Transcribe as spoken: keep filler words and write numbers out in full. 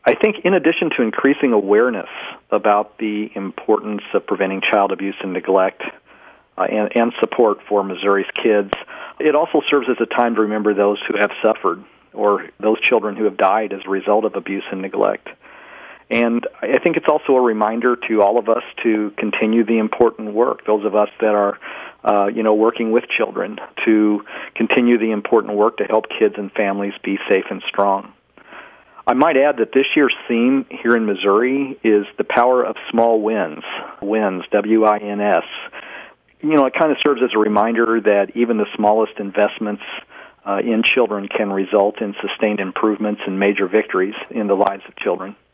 I think in addition to increasing awareness about the importance of preventing child abuse and neglect uh, and, and support for Missouri's kids, it also serves as a time to remember those who have suffered or those children who have died as a result of abuse and neglect. And I think it's also a reminder to all of us to continue the important work, those of us that are, uh, you know, working with children, to continue the important work to help kids and families be safe and strong. I might add that this year's theme here in Missouri is the power of small wins, wins, W I N S. You know, it kind of serves as a reminder that even the smallest investments uh, in children can result in sustained improvements and major victories in the lives of children.